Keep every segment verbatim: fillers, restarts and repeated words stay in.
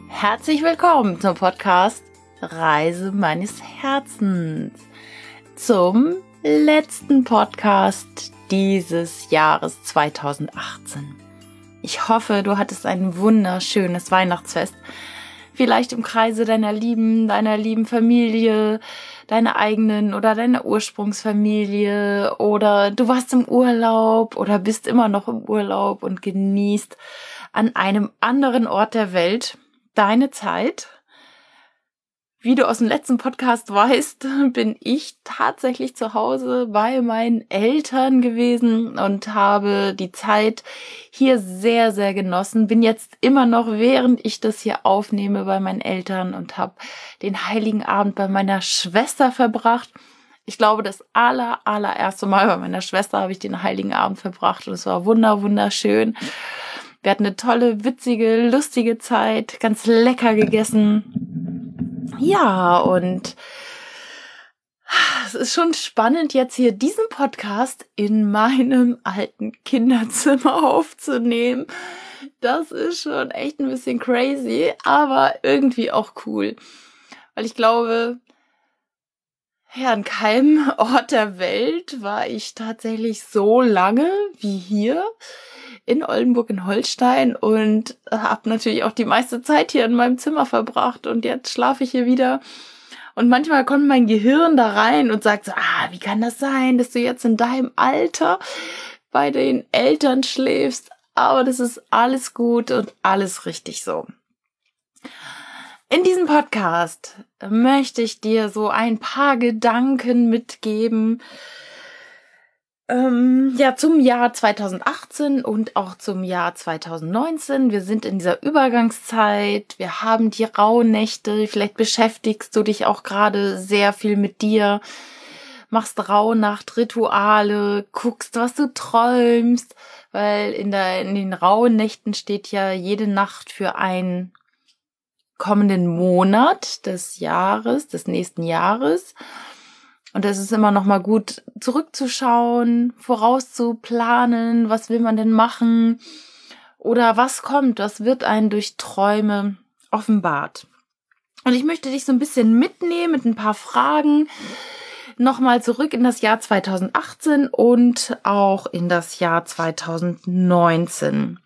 Herzlich willkommen zum Podcast Reise meines Herzens, zum letzten Podcast dieses Jahres zweitausendachtzehn. Ich hoffe, du hattest ein wunderschönes Weihnachtsfest, vielleicht im Kreise deiner Lieben, deiner lieben Familie, deiner eigenen oder deiner Ursprungsfamilie, oder du warst im Urlaub oder bist immer noch im Urlaub und genießt an einem anderen Ort der Welt deine Zeit. Wie du aus dem letzten Podcast weißt, bin ich tatsächlich zu Hause bei meinen Eltern gewesen und habe die Zeit hier sehr, sehr genossen. Bin jetzt immer noch, während ich das hier aufnehme, bei meinen Eltern und habe den Heiligen Abend bei meiner Schwester verbracht. Ich glaube, das aller, allererste Mal bei meiner Schwester habe ich den Heiligen Abend verbracht und es war wunder, wunderschön. Wir hatten eine tolle, witzige, lustige Zeit, ganz lecker gegessen. Ja, und es ist schon spannend, jetzt hier diesen Podcast in meinem alten Kinderzimmer aufzunehmen. Das ist schon echt ein bisschen crazy, aber irgendwie auch cool. Weil ich glaube, ja, an keinem Ort der Welt war ich tatsächlich so lange wie hier in Oldenburg in Holstein und habe natürlich auch die meiste Zeit hier in meinem Zimmer verbracht und jetzt schlafe ich hier wieder. Und manchmal kommt mein Gehirn da rein und sagt so, ah, wie kann das sein, dass du jetzt in deinem Alter bei den Eltern schläfst? Aber das ist alles gut und alles richtig so. In diesem Podcast möchte ich dir so ein paar Gedanken mitgeben, ähm, ja, zum Jahr zweitausendachtzehn und auch zum Jahr zweitausendneunzehn. Wir sind in dieser Übergangszeit, wir haben die Rauhnächte, vielleicht beschäftigst du dich auch gerade sehr viel mit dir, machst Rauhnacht-Rituale, guckst, was du träumst, weil in, der, in den Rauhnächten steht ja jede Nacht für einen kommenden Monat des Jahres, des nächsten Jahres. Und es ist immer noch mal gut, zurückzuschauen, vorauszuplanen, was will man denn machen oder was kommt, was wird einen durch Träume offenbart. Und ich möchte dich so ein bisschen mitnehmen mit ein paar Fragen nochmal zurück in das Jahr zweitausendachtzehn und auch in das Jahr zweitausendneunzehn.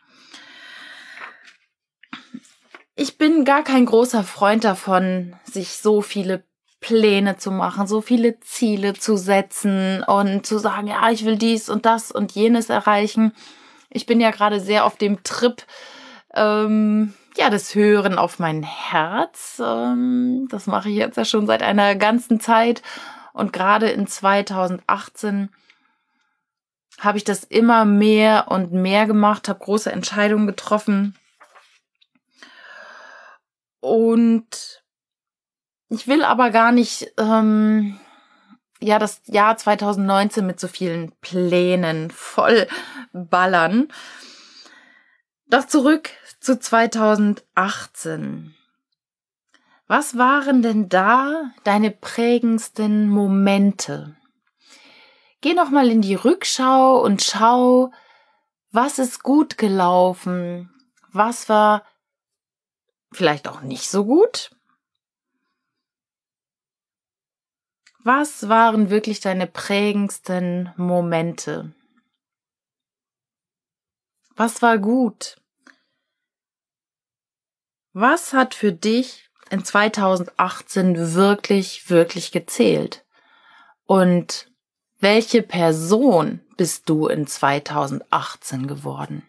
Ich bin gar kein großer Freund davon, sich so viele Pläne zu machen, so viele Ziele zu setzen und zu sagen, ja, ich will dies und das und jenes erreichen. Ich bin ja gerade sehr auf dem Trip, ähm, ja, das Hören auf mein Herz. Ähm, das mache ich jetzt ja schon seit einer ganzen Zeit und gerade in zweitausendachtzehn habe ich das immer mehr und mehr gemacht, habe große Entscheidungen getroffen und ich will aber gar nicht, ähm, ja, das Jahr zweitausendneunzehn mit so vielen Plänen voll ballern. Doch zurück zu zweitausendachtzehn. Was waren denn da deine prägendsten Momente? Geh noch mal in die Rückschau und schau, was ist gut gelaufen, was war vielleicht auch nicht so gut. Was waren wirklich deine prägendsten Momente? Was war gut? Was hat für dich in zweitausendachtzehn wirklich, wirklich gezählt? Und welche Person bist du in zweitausendachtzehn geworden?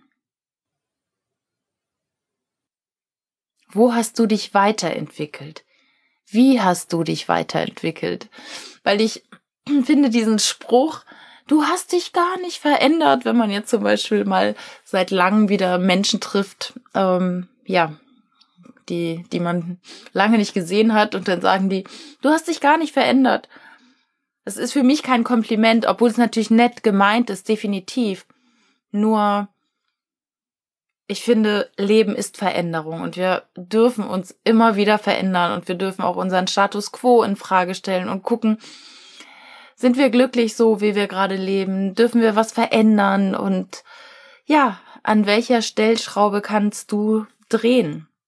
Wo hast du dich weiterentwickelt? Wie hast du dich weiterentwickelt? Weil ich finde diesen Spruch, du hast dich gar nicht verändert, wenn man jetzt zum Beispiel mal seit langem wieder Menschen trifft, ähm, ja, die, die man lange nicht gesehen hat und dann sagen die, du hast dich gar nicht verändert. Das ist für mich kein Kompliment, obwohl es natürlich nett gemeint ist, definitiv. Nur ich finde, Leben ist Veränderung und wir dürfen uns immer wieder verändern und wir dürfen auch unseren Status quo in Frage stellen und gucken, sind wir glücklich so, wie wir gerade leben? Dürfen wir was verändern? Und ja, an welcher Stellschraube kannst du drehen?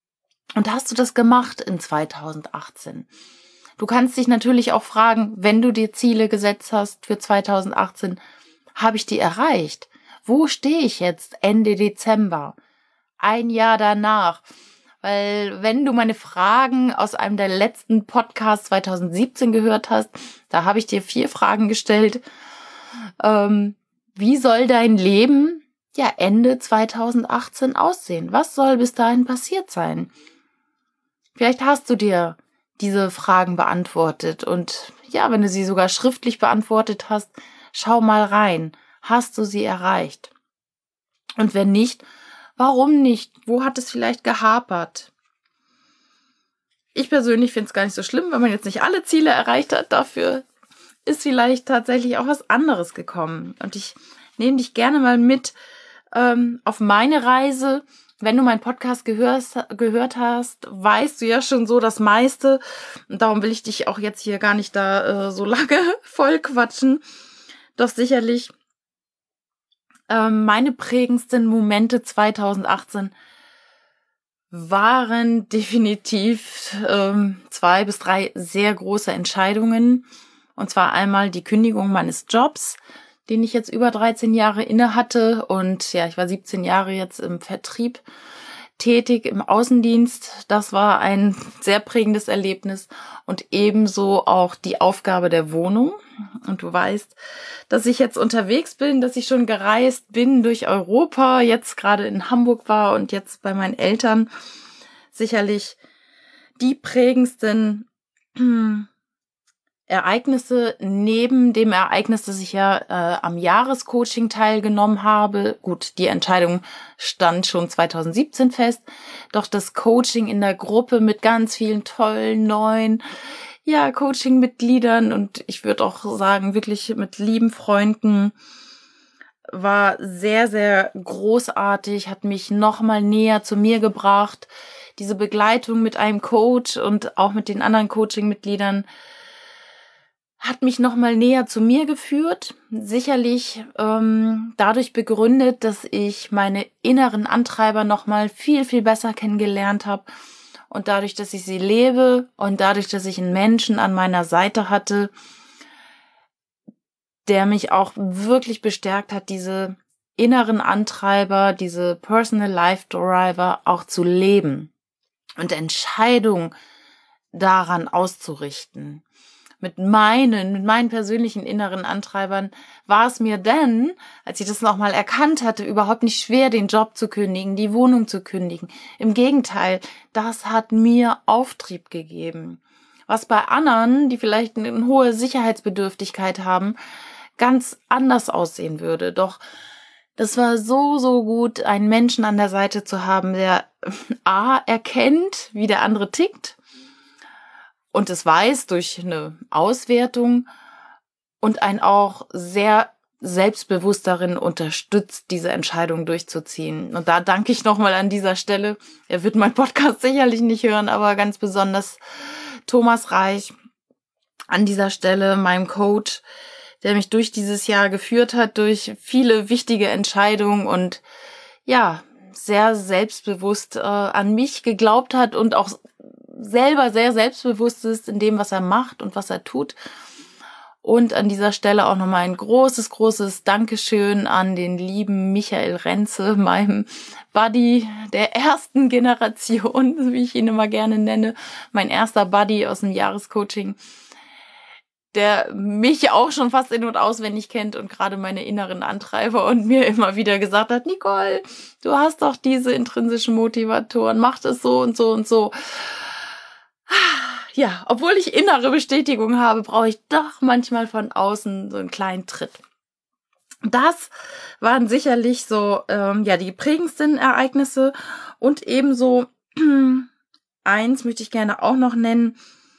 Und hast du das gemacht in zweitausendachtzehn? Du kannst dich natürlich auch fragen, wenn du dir Ziele gesetzt hast für zweitausendachtzehn, habe ich die erreicht? Wo stehe ich jetzt Ende Dezember? Ein Jahr danach? Weil wenn du meine Fragen aus einem der letzten Podcasts zweitausendsiebzehn gehört hast, da habe ich dir vier Fragen gestellt. Ähm, wie soll dein Leben ja Ende zweitausendachtzehn aussehen? Was soll bis dahin passiert sein? Vielleicht hast du dir diese Fragen beantwortet und ja, wenn du sie sogar schriftlich beantwortet hast, schau mal rein. Hast du sie erreicht? Und wenn nicht, warum nicht? Wo hat es vielleicht gehapert? Ich persönlich finde es gar nicht so schlimm, wenn man jetzt nicht alle Ziele erreicht hat. Dafür ist vielleicht tatsächlich auch was anderes gekommen. Und ich nehme dich gerne mal mit ähm, auf meine Reise. Wenn du meinen Podcast gehörst, gehört hast, weißt du ja schon so das meiste. Und darum will ich dich auch jetzt hier gar nicht da äh, so lange voll quatschen. Doch sicherlich ähm, meine prägendsten Momente zweitausendachtzehn waren definitiv ähm, zwei bis drei sehr große Entscheidungen. Und zwar einmal die Kündigung meines Jobs, den ich jetzt über dreizehn Jahre inne hatte. Und ja, ich war siebzehn Jahre jetzt im Vertrieb tätig, im Außendienst. Das war ein sehr prägendes Erlebnis. Und ebenso auch die Aufgabe der Wohnung. Und du weißt, dass ich jetzt unterwegs bin, dass ich schon gereist bin durch Europa, jetzt gerade in Hamburg war und jetzt bei meinen Eltern. Sicherlich die prägendsten Ereignisse neben dem Ereignis, dass ich ja äh, am Jahrescoaching teilgenommen habe. Gut, die Entscheidung stand schon zweitausendsiebzehn fest. Doch das Coaching in der Gruppe mit ganz vielen tollen neuen ja Coaching-Mitgliedern und ich würde auch sagen, wirklich mit lieben Freunden war sehr, sehr großartig, hat mich nochmal näher zu mir gebracht. Diese Begleitung mit einem Coach und auch mit den anderen Coaching-Mitgliedern hat mich nochmal näher zu mir geführt. Sicherlich ähm, dadurch begründet, dass ich meine inneren Antreiber nochmal viel, viel besser kennengelernt habe. Und dadurch, dass ich sie lebe und dadurch, dass ich einen Menschen an meiner Seite hatte, der mich auch wirklich bestärkt hat, diese inneren Antreiber, diese Personal Life Driver auch zu leben und Entscheidungen daran auszurichten. Mit meinen, mit meinen persönlichen inneren Antreibern war es mir dann, als ich das nochmal erkannt hatte, überhaupt nicht schwer, den Job zu kündigen, die Wohnung zu kündigen. Im Gegenteil, das hat mir Auftrieb gegeben. Was bei anderen, die vielleicht eine hohe Sicherheitsbedürftigkeit haben, ganz anders aussehen würde. Doch das war so, so gut, einen Menschen an der Seite zu haben, der A, erkennt, wie der andere tickt, und es weiß durch eine Auswertung und einen auch sehr selbstbewusst darin unterstützt, diese Entscheidung durchzuziehen. Und da danke ich nochmal an dieser Stelle. Er wird meinen Podcast sicherlich nicht hören, aber ganz besonders Thomas Reich an dieser Stelle, meinem Coach, der mich durch dieses Jahr geführt hat, durch viele wichtige Entscheidungen und ja, sehr selbstbewusst äh, an mich geglaubt hat und auch selber sehr selbstbewusst ist in dem, was er macht und was er tut. Und an dieser Stelle auch nochmal ein großes, großes Dankeschön an den lieben Michael Renze, meinem Buddy der ersten Generation, wie ich ihn immer gerne nenne, mein erster Buddy aus dem Jahrescoaching, der mich auch schon fast in- und auswendig kennt und gerade meine inneren Antreiber und mir immer wieder gesagt hat, Nicole, du hast doch diese intrinsischen Motivatoren, mach das so und so und so. Ja, obwohl ich innere Bestätigung habe, brauche ich doch manchmal von außen so einen kleinen Tritt. Das waren sicherlich so ähm, ja die prägendsten Ereignisse und ebenso eins möchte ich gerne auch noch nennen,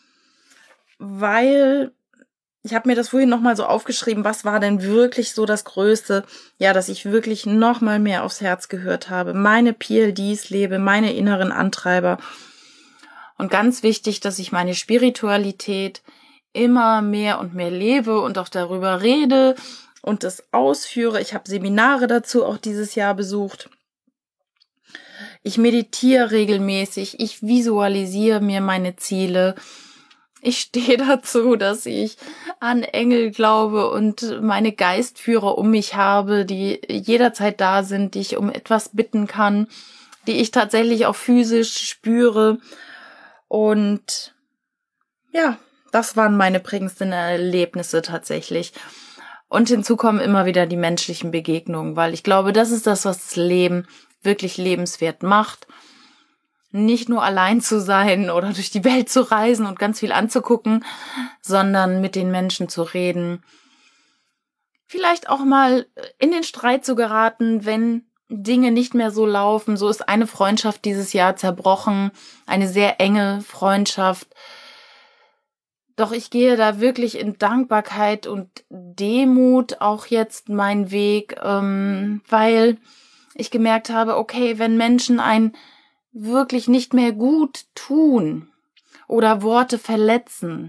weil ich habe mir das vorhin nochmal so aufgeschrieben, was war denn wirklich so das Größte, ja, dass ich wirklich nochmal mehr aufs Herz gehört habe, meine P L Ds lebe, meine inneren Antreiber. Und ganz wichtig, dass ich meine Spiritualität immer mehr und mehr lebe und auch darüber rede und das ausführe. Ich habe Seminare dazu auch dieses Jahr besucht. Ich meditiere regelmäßig, ich visualisiere mir meine Ziele. Ich stehe dazu, dass ich an Engel glaube und meine Geistführer um mich habe, die jederzeit da sind, die ich um etwas bitten kann, die ich tatsächlich auch physisch spüre. Und ja, das waren meine prägendsten Erlebnisse tatsächlich. Und hinzu kommen immer wieder die menschlichen Begegnungen, weil ich glaube, das ist das, was das Leben wirklich lebenswert macht. Nicht nur allein zu sein oder durch die Welt zu reisen und ganz viel anzugucken, sondern mit den Menschen zu reden. Vielleicht auch mal in den Streit zu geraten, wenn Dinge nicht mehr so laufen. So ist eine Freundschaft dieses Jahr zerbrochen, eine sehr enge Freundschaft. Doch ich gehe da wirklich in Dankbarkeit und Demut auch jetzt meinen Weg, ähm, weil ich gemerkt habe, okay, wenn Menschen ein wirklich nicht mehr gut tun oder Worte verletzen,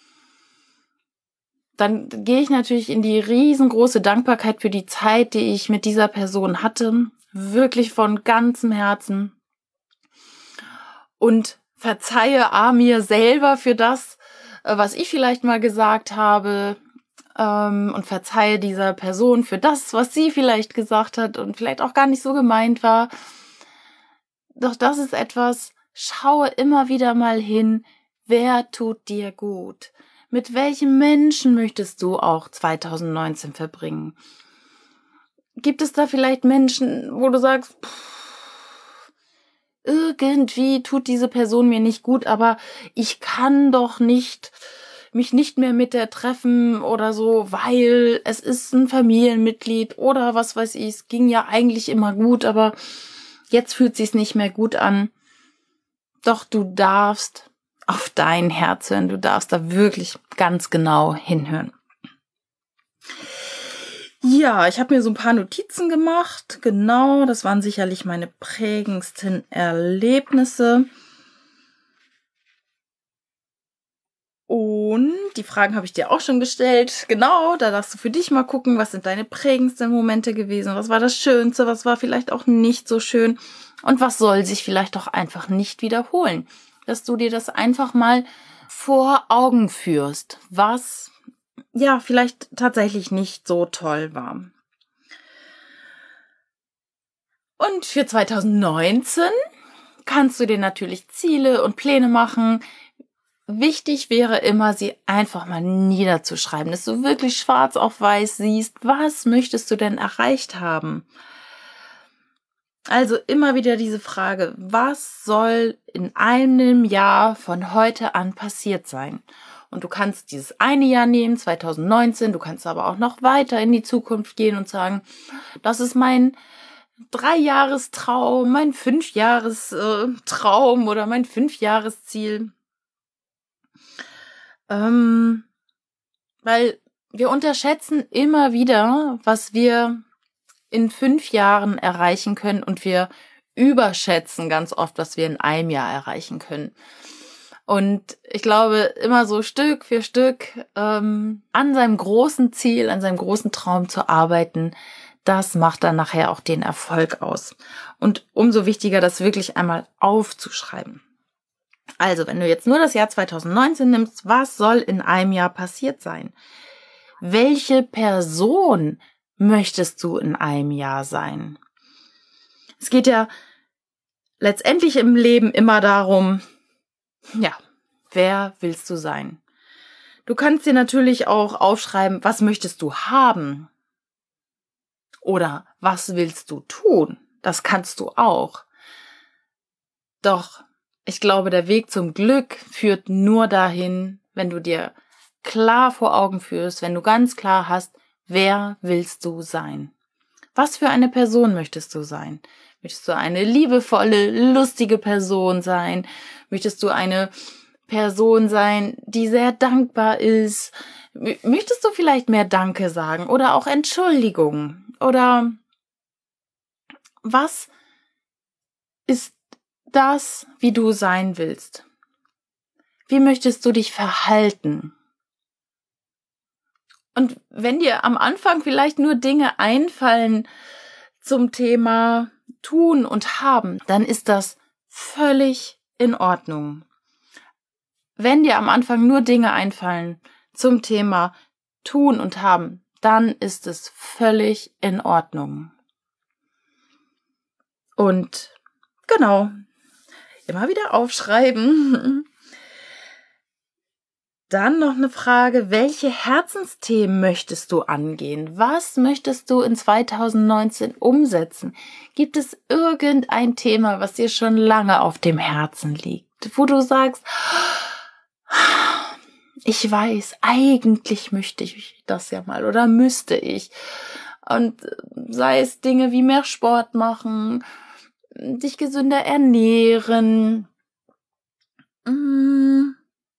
dann gehe ich natürlich in die riesengroße Dankbarkeit für die Zeit, die ich mit dieser Person hatte, wirklich von ganzem Herzen und verzeihe A mir selber für das, was ich vielleicht mal gesagt habe, ähm, und verzeihe dieser Person für das, was sie vielleicht gesagt hat und vielleicht auch gar nicht so gemeint war. Doch das ist etwas, schaue immer wieder mal hin, wer tut dir gut? Mit welchem Menschen möchtest du auch zwanzig neunzehn verbringen? Gibt es da vielleicht Menschen, wo du sagst, pff, irgendwie tut diese Person mir nicht gut, aber ich kann doch nicht mich nicht mehr mit der treffen oder so, weil es ist ein Familienmitglied oder was weiß ich, es ging ja eigentlich immer gut, aber jetzt fühlt sich's nicht mehr gut an. Doch du darfst auf dein Herz hören. Du darfst da wirklich ganz genau hinhören. Ja, ich habe mir so ein paar Notizen gemacht. Genau, das waren sicherlich meine prägendsten Erlebnisse. Und die Fragen habe ich dir auch schon gestellt. Genau, da darfst du für dich mal gucken, was sind deine prägendsten Momente gewesen? Was war das Schönste? Was war vielleicht auch nicht so schön? Und was soll sich vielleicht auch einfach nicht wiederholen? Dass du dir das einfach mal vor Augen führst, was ja vielleicht tatsächlich nicht so toll war. Und für zwanzig neunzehn kannst du dir natürlich Ziele und Pläne machen. Wichtig wäre immer, sie einfach mal niederzuschreiben, dass du wirklich schwarz auf weiß siehst, was möchtest du denn erreicht haben? Also immer wieder diese Frage, was soll in einem Jahr von heute an passiert sein? Und du kannst dieses eine Jahr nehmen, zwanzig neunzehn, du kannst aber auch noch weiter in die Zukunft gehen und sagen, das ist mein Dreijahrestraum, mein Fünfjahrestraum oder mein Fünfjahresziel. Ähm, weil wir unterschätzen immer wieder, was wir in fünf Jahren erreichen können und wir überschätzen ganz oft, was wir in einem Jahr erreichen können. Und ich glaube, immer so Stück für Stück ähm, an seinem großen Ziel, an seinem großen Traum zu arbeiten, das macht dann nachher auch den Erfolg aus. Und umso wichtiger, das wirklich einmal aufzuschreiben. Also, wenn du jetzt nur das Jahr zwanzig neunzehn nimmst, was soll in einem Jahr passiert sein? Welche Person möchtest du in einem Jahr sein? Es geht ja letztendlich im Leben immer darum, ja, wer willst du sein? Du kannst dir natürlich auch aufschreiben, was möchtest du haben? Oder was willst du tun? Das kannst du auch. Doch ich glaube, der Weg zum Glück führt nur dahin, wenn du dir klar vor Augen führst, wenn du ganz klar hast, wer willst du sein? Was für eine Person möchtest du sein? Möchtest du eine liebevolle, lustige Person sein? Möchtest du eine Person sein, die sehr dankbar ist? Möchtest du vielleicht mehr Danke sagen oder auch Entschuldigung? Oder was ist das, wie du sein willst? Wie möchtest du dich verhalten? Und wenn dir am Anfang vielleicht nur Dinge einfallen zum Thema tun und haben, dann ist das völlig in Ordnung. Wenn dir am Anfang nur Dinge einfallen zum Thema tun und haben, dann ist es völlig in Ordnung. Und genau, immer wieder aufschreiben. Dann noch eine Frage, welche Herzensthemen möchtest du angehen? Was möchtest du in zweitausendneunzehn umsetzen? Gibt es irgendein Thema, was dir schon lange auf dem Herzen liegt, wo du sagst, ich weiß, eigentlich möchte ich das ja mal oder müsste ich. Und sei es Dinge wie mehr Sport machen, dich gesünder ernähren, mmh.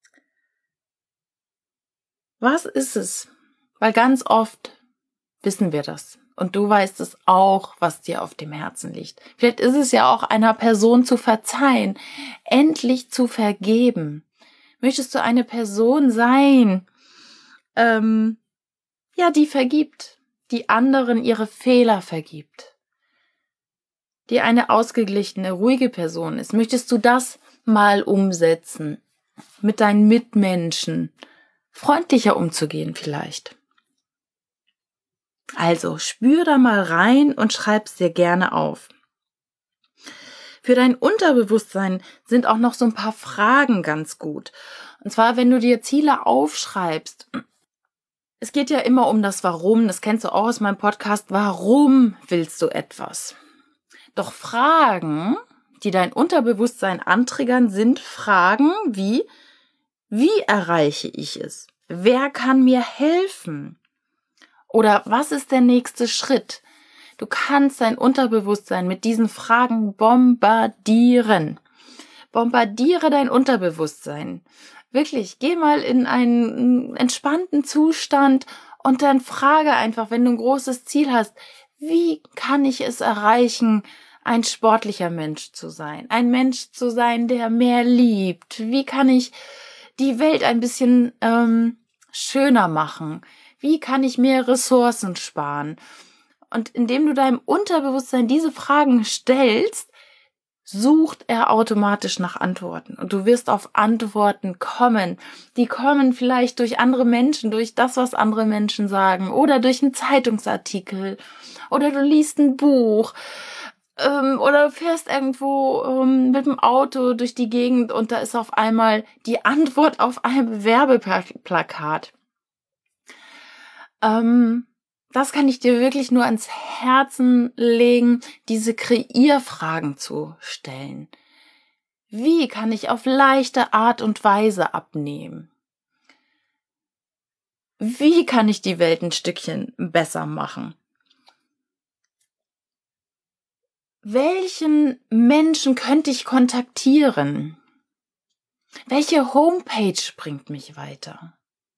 Was ist es? Weil ganz oft wissen wir das. Und du weißt es auch, was dir auf dem Herzen liegt. Vielleicht ist es ja auch einer Person zu verzeihen, endlich zu vergeben. Möchtest du eine Person sein, ähm, ja, die vergibt, die anderen ihre Fehler vergibt, die eine ausgeglichene, ruhige Person ist? Möchtest du das mal umsetzen mit deinen Mitmenschen? Freundlicher umzugehen vielleicht. Also spür da mal rein und schreib's dir gerne auf. Für dein Unterbewusstsein sind auch noch so ein paar Fragen ganz gut. Und zwar, wenn du dir Ziele aufschreibst. Es geht ja immer um das Warum, das kennst du auch aus meinem Podcast. Warum willst du etwas? Doch Fragen, die dein Unterbewusstsein antriggern, sind Fragen wie: Wie erreiche ich es? Wer kann mir helfen? Oder was ist der nächste Schritt? Du kannst dein Unterbewusstsein mit diesen Fragen bombardieren. Bombardiere dein Unterbewusstsein. Wirklich, geh mal in einen entspannten Zustand und dann frage einfach, wenn du ein großes Ziel hast, wie kann ich es erreichen, ein sportlicher Mensch zu sein? Ein Mensch zu sein, der mehr liebt? Wie kann ich die Welt ein bisschen ähm, schöner machen? Wie kann ich mehr Ressourcen sparen? Und indem du deinem Unterbewusstsein diese Fragen stellst, sucht er automatisch nach Antworten. Und du wirst auf Antworten kommen. Die kommen vielleicht durch andere Menschen, durch das, was andere Menschen sagen, oder durch einen Zeitungsartikel, oder du liest ein Buch, ähm, oder fährst irgendwo ähm, mit dem Auto durch die Gegend und da ist auf einmal die Antwort auf einem Werbeplakat. Ähm, das kann ich dir wirklich nur ans Herzen legen, diese Kreierfragen zu stellen. Wie kann ich auf leichte Art und Weise abnehmen? Wie kann ich die Welt ein Stückchen besser machen? Welchen Menschen könnte ich kontaktieren? Welche Homepage bringt mich weiter?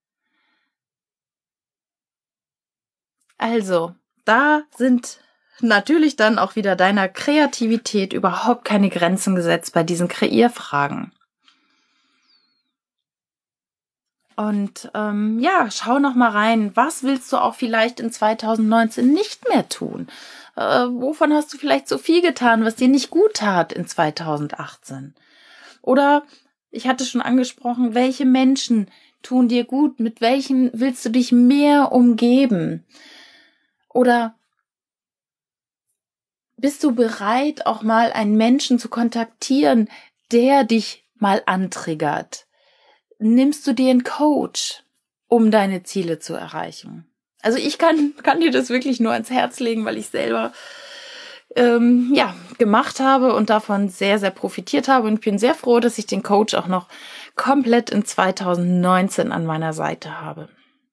Also, da sind natürlich dann auch wieder deiner Kreativität überhaupt keine Grenzen gesetzt bei diesen Kreierfragen. Und ähm, ja, schau noch mal rein, was willst du auch vielleicht in zweitausendneunzehn nicht mehr tun? Äh, wovon hast du vielleicht so viel getan, was dir nicht gut tat in zweitausendachtzehn? Oder, ich hatte schon angesprochen, welche Menschen tun dir gut? Mit welchen willst du dich mehr umgeben? Oder bist du bereit, auch mal einen Menschen zu kontaktieren, der dich mal antriggert? Nimmst du dir einen Coach, um deine Ziele zu erreichen? Also ich kann, kann dir das wirklich nur ans Herz legen, weil ich selber ähm, ja, gemacht habe und davon sehr, sehr profitiert habe. Und ich bin sehr froh, dass ich den Coach auch noch komplett in zweitausendneunzehn an meiner Seite habe.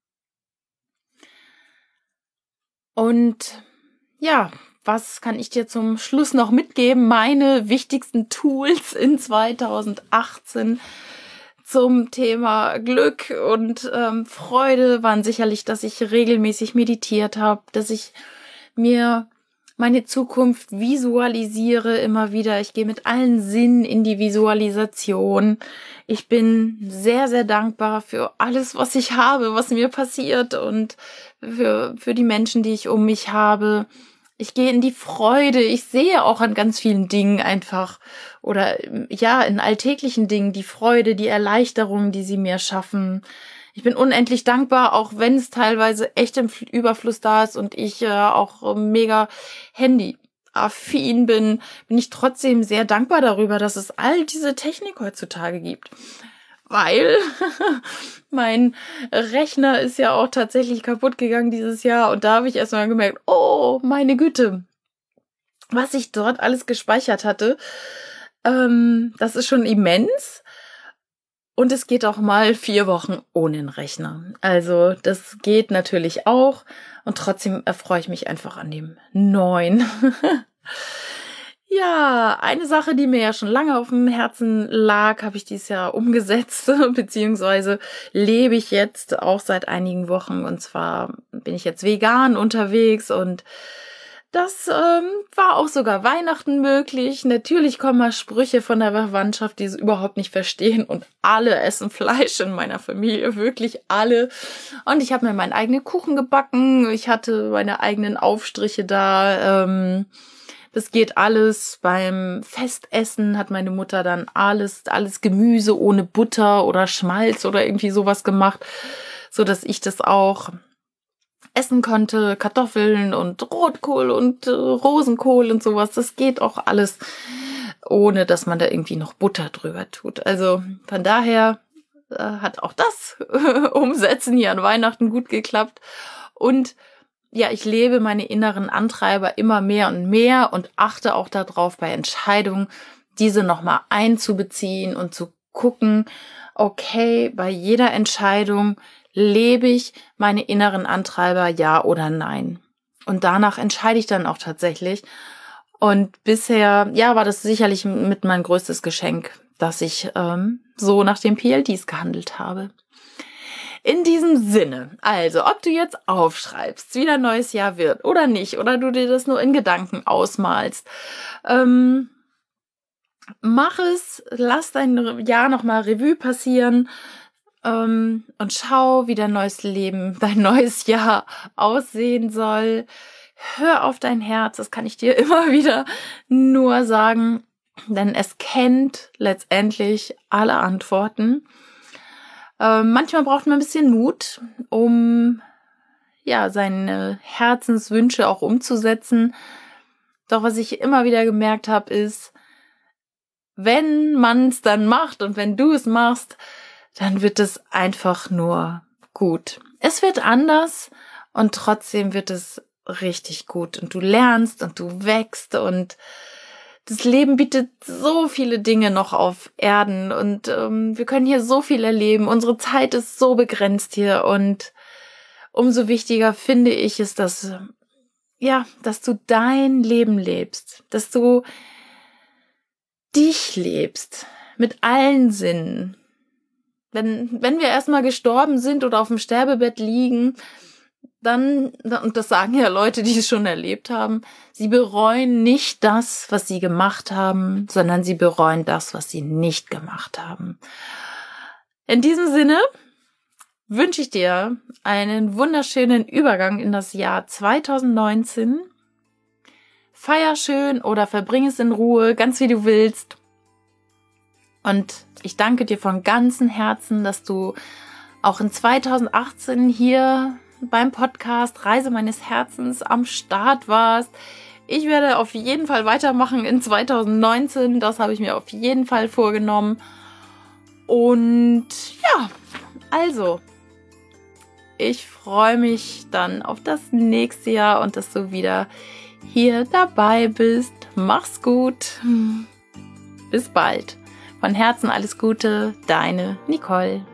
Und ja, was kann ich dir zum Schluss noch mitgeben? Meine wichtigsten Tools in zweitausendachtzehn zum Thema Glück und ähm, Freude waren sicherlich, dass ich regelmäßig meditiert habe, dass ich mir meine Zukunft visualisiere immer wieder. Ich gehe mit allen Sinnen in die Visualisation. Ich bin sehr, sehr dankbar für alles, was ich habe, was mir passiert und für, für die Menschen, die ich um mich habe. ich gehe in die Freude. Ich sehe auch an ganz vielen Dingen einfach oder ja, in alltäglichen Dingen die Freude, die Erleichterung, die sie mir schaffen. Ich bin unendlich dankbar, auch wenn es teilweise echt im Überfluss da ist und ich äh, auch mega handyaffin bin, bin ich trotzdem sehr dankbar darüber, dass es all diese Technik heutzutage gibt. Weil mein Rechner ist ja auch tatsächlich kaputt gegangen dieses Jahr und da habe ich erstmal gemerkt, oh, meine Güte, was ich dort alles gespeichert hatte, ähm, das ist schon immens und es geht auch mal vier Wochen ohne den Rechner. Also das geht natürlich auch und trotzdem erfreue ich mich einfach an dem neuen. Ja, eine Sache, die mir ja schon lange auf dem Herzen lag, habe ich dieses Jahr umgesetzt, beziehungsweise lebe ich jetzt auch seit einigen Wochen. Und zwar bin ich jetzt vegan unterwegs und das ähm, war auch sogar Weihnachten möglich. Natürlich kommen mal Sprüche von der Verwandtschaft, die es überhaupt nicht verstehen und alle essen Fleisch in meiner Familie, wirklich alle. Und ich habe mir meinen eigenen Kuchen gebacken, ich hatte meine eigenen Aufstriche da, ähm, das geht alles. Beim Festessen hat meine Mutter dann alles, alles Gemüse ohne Butter oder Schmalz oder irgendwie sowas gemacht, so dass ich das auch essen konnte. Kartoffeln und Rotkohl und äh, Rosenkohl und sowas. Das geht auch alles, ohne dass man da irgendwie noch Butter drüber tut. Also von daher äh, hat auch das Umsetzen hier an Weihnachten gut geklappt. Und ja, ich lebe meine inneren Antreiber immer mehr und mehr und achte auch darauf bei Entscheidungen, diese nochmal einzubeziehen und zu gucken, okay, bei jeder Entscheidung lebe ich meine inneren Antreiber, ja oder nein. Und danach entscheide ich dann auch tatsächlich. Und bisher, ja, war das sicherlich mit mein größtes Geschenk, dass ich ähm, so nach den P L Ds gehandelt habe. In diesem Sinne, also ob du jetzt aufschreibst, wie dein neues Jahr wird oder nicht, oder du dir das nur in Gedanken ausmalst, ähm, mach es, lass dein Jahr nochmal Revue passieren ähm, und schau, wie dein neues Leben, dein neues Jahr aussehen soll. Hör auf dein Herz, das kann ich dir immer wieder nur sagen, denn es kennt letztendlich alle Antworten. Manchmal braucht man ein bisschen Mut, um ja seine Herzenswünsche auch umzusetzen. Doch was ich immer wieder gemerkt habe, ist, wenn man es dann macht und wenn du es machst, dann wird es einfach nur gut. Es wird anders und trotzdem wird es richtig gut. Und du lernst und du wächst und das Leben bietet so viele Dinge noch auf Erden und ähm, wir können hier so viel erleben. Unsere Zeit ist so begrenzt hier und umso wichtiger finde ich es, dass, ja, dass du dein Leben lebst, dass du dich lebst mit allen Sinnen. Wenn, wenn wir erstmal gestorben sind oder auf dem Sterbebett liegen, dann, und das sagen ja Leute, die es schon erlebt haben, sie bereuen nicht das, was sie gemacht haben, sondern sie bereuen das, was sie nicht gemacht haben. In diesem Sinne wünsche ich dir einen wunderschönen Übergang in das Jahr zwanzig neunzehn. Feier schön oder verbring es in Ruhe, ganz wie du willst. Und ich danke dir von ganzem Herzen, dass du auch in zwanzig achtzehn hier beim Podcast Reise meines Herzens am Start warst. Ich werde auf jeden Fall weitermachen in zwanzig neunzehn. Das habe ich mir auf jeden Fall vorgenommen. Und ja, also, ich freue mich dann auf das nächste Jahr und dass du wieder hier dabei bist. Mach's gut. Bis bald. Von Herzen alles Gute, deine Nicole.